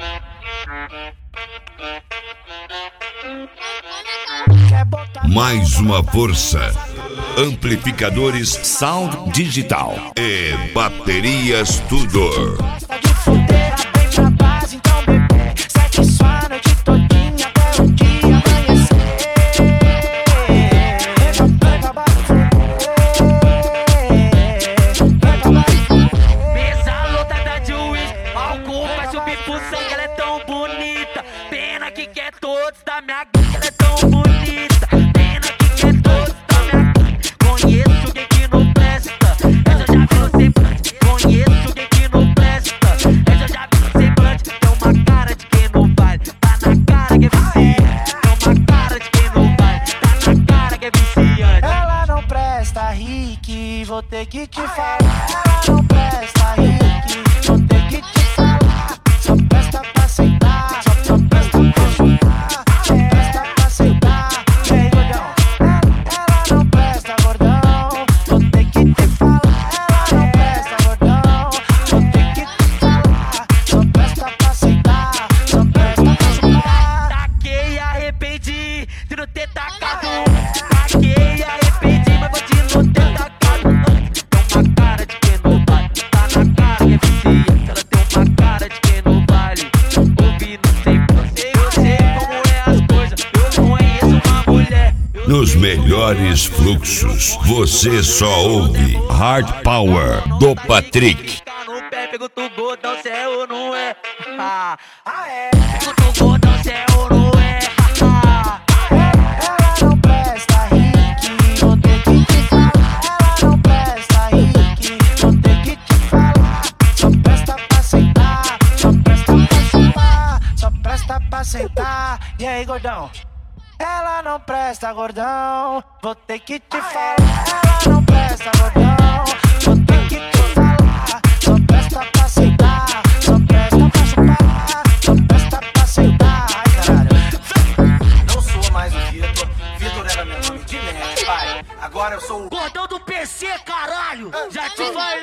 Mais uma força. Amplificadores Sound Digital e Baterias Tudor. Gosta de fuder, vem pra base, então bebê. Segue sua noite todinha até o dia amanhecer. Pega base, pega base. Mesa lotada de uísque, álcool vai subir pro sangue, ela é tão bonita. Pena que quer todos da minha gangue, ela é tão bonita. Pena que quer todos da minha gangue. Conheço quem que não presta, essa eu já vi no semblante. Conheço quem que não presta, essa eu já vi no semblante. Tem uma cara de quem não vale, tá na cara que é viciante. Tem uma cara de quem não vale, tá na cara que é viciante. Ela não presta, Rick, vou ter que te falar. Ela não presta, Rick, vou ter que te falar. Só presta pra sentar, só presta pra chupar. Só presta pra sentar, e aí, gordão? Ela não presta, gordão, vou ter que te falar. Ela não presta, gordão, vou ter que te falar. Só presta pra sentar, só presta pra chupar. Taquei e arrependi de não ter tacado. Taquei e arrependi, mas vou de não ter tacado. Tem uma cara de quem não vale, tá na cara que é viciante. Ela tem uma cara de quem não vale. Ouvi, não sei você, eu sei como é as coisas. Eu conheço uma mulher. Nos melhores fluxos, você só ouve Hard Power do Patrick. Fica no pé, pergunta o gordão se é ou não é. É. Pergunta o gordão se é ou não é. Ela não presta, Rick, vou ter que te falar. Ela não presta, Rick, vou ter que te falar. Só presta pra sentar, só presta pra chupar. Só presta pra sentar, e aí, gordão? Ela não presta, gordão, vou ter que te falar. Ela não presta, gordão, vou ter que te falar. Só presta pra sentar, só presta pra chupar. Só presta pra sentar, ai caralho. Não sou mais o Vitor, Vitor era meu nome de net, pai. Agora eu sou o Gordão do PC, caralho! Já te falei!